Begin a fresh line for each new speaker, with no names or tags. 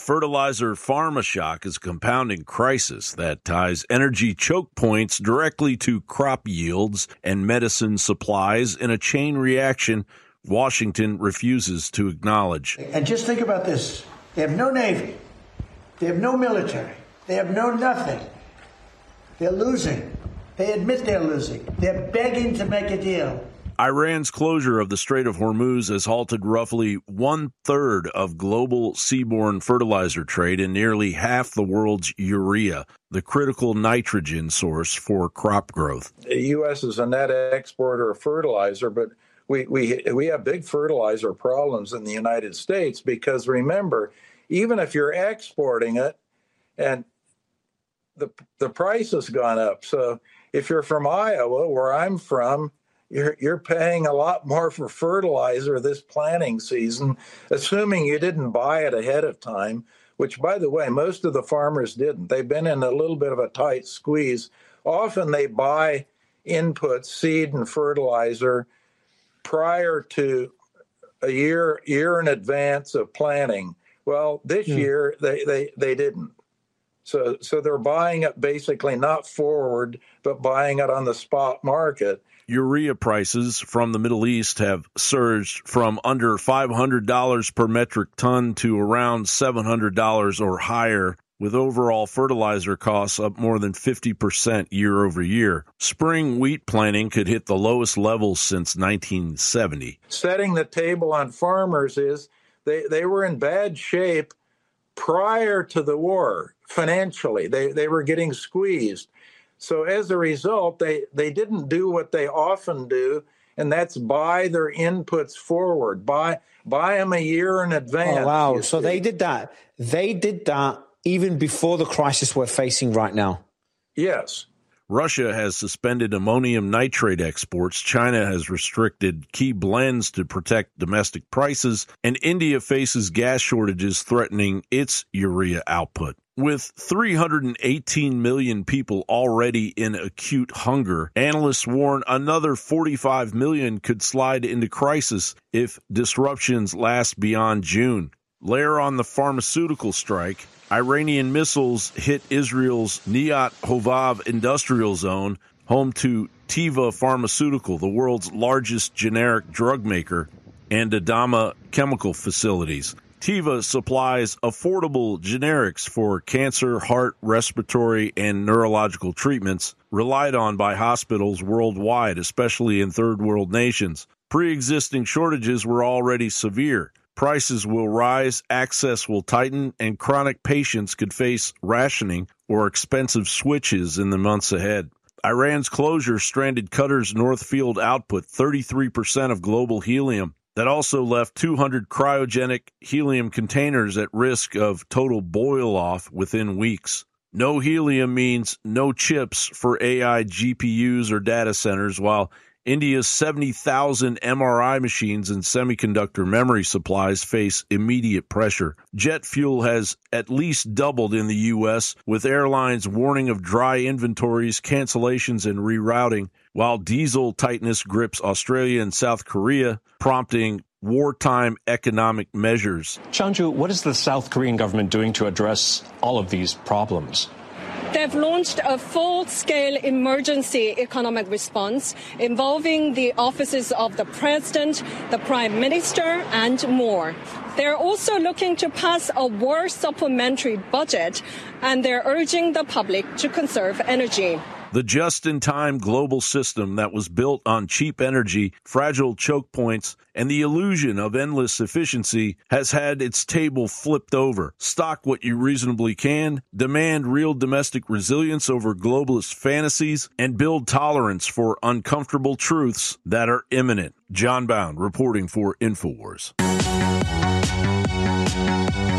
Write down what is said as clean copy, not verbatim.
fertilizer pharma shock is a compounding crisis that ties energy choke points directly to crop yields and medicine supplies in a chain reaction Washington refuses to acknowledge.
And just think about this. They have no Navy. They have no military. They have no nothing. They're losing. They admit they're losing. They're begging to make a deal.
Iran's closure of the Strait of Hormuz has halted roughly 1/3 of global seaborne fertilizer trade and nearly half the world's urea, the critical nitrogen source for crop growth.
The U.S. is a net exporter of fertilizer, but we have big fertilizer problems in the United States because, remember, even if you're exporting it and the price has gone up. So if you're from Iowa, where I'm from, you're paying a lot more for fertilizer this planting season, assuming you didn't buy it ahead of time, which, by the way, most of the farmers didn't. They've been in a little bit of a tight squeeze. Often they buy inputs, seed and fertilizer, prior to a year in advance of planting. Well, this year they didn't. So they're buying it basically not forward, but buying it on the spot market.
Urea prices from the Middle East have surged from under $500 per metric ton to around $700 or higher, with overall fertilizer costs up more than 50% year over year. Spring wheat planting could hit the lowest levels since 1970.
Setting the table on farmers is they were in bad shape prior to the war financially. They were getting squeezed. So as a result, they didn't do what they often do, and that's buy their inputs forward, buy them a year in advance.
Oh, wow. So they did that. They did that even before the crisis we're facing right now.
Yes.
Russia has suspended ammonium nitrate exports. China has restricted key blends to protect domestic prices, and India faces gas shortages threatening its urea output. With 318 million people already in acute hunger, analysts warn another 45 million could slide into crisis if disruptions last beyond June. Layer on the pharmaceutical strike. Iranian missiles hit Israel's Niyat Hovav industrial zone, home to Teva Pharmaceutical, the world's largest generic drug maker, and Adama chemical facilities. Teva supplies affordable generics for cancer, heart, respiratory, and neurological treatments relied on by hospitals worldwide, especially in third world nations. Pre-existing shortages were already severe. Prices will rise, access will tighten, and chronic patients could face rationing or expensive switches in the months ahead. Iran's closure stranded Qatar's North Field output, 33% of global helium. That also left 200 cryogenic helium containers at risk of total boil-off within weeks. No helium means no chips for AI GPUs or data centers, while India's 70,000 MRI machines and semiconductor memory supplies face immediate pressure. Jet fuel has at least doubled in the U.S., with airlines warning of dry inventories, cancellations, and rerouting, while diesel tightness grips Australia and South Korea, prompting wartime economic measures.
Chanju, what is the South Korean government doing to address all of these problems?
They've launched a full-scale emergency economic response involving the offices of the president, the prime minister, and more. They're also looking to pass a war supplementary budget, and they're urging the public to conserve energy.
The just-in-time global system that was built on cheap energy, fragile choke points, and the illusion of endless efficiency has had its table flipped over. Stock what you reasonably can, demand real domestic resilience over globalist fantasies, and build tolerance for uncomfortable truths that are imminent. John Bound reporting for InfoWars.